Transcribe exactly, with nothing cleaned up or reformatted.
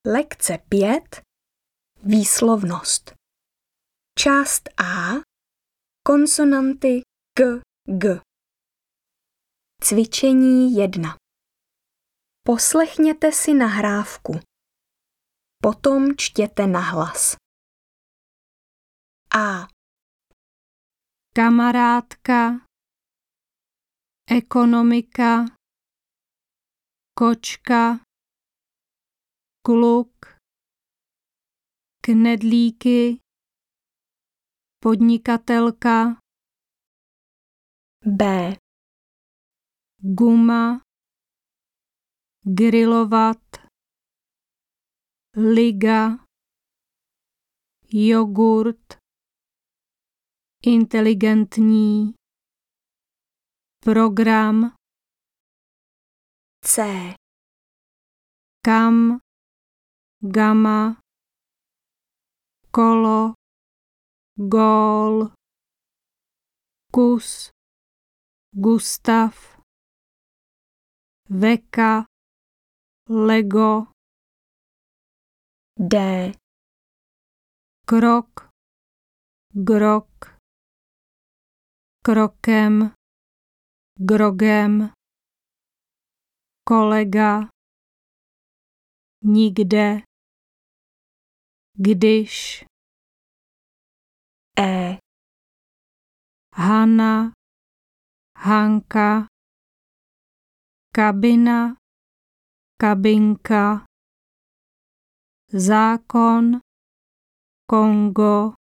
Lekce pět. Výslovnost. Část A. Konsonanty k, g. Cvičení jedna. Poslechněte si nahrávku. Potom čtěte nahlas. A. Kamarádka, ekonomika, kočka, kluk, knedlíky, podnikatelka. B. Guma, grilovat, liga, jogurt, inteligentní, program. C. Kam, gama, kolo, gól, kus, Gustav, veka, Lego. D. Krok, grok, krokem, grogem, kolega, nikde, když. E. Hana, Hanka, kabina, kabinka, zákon, Kongo,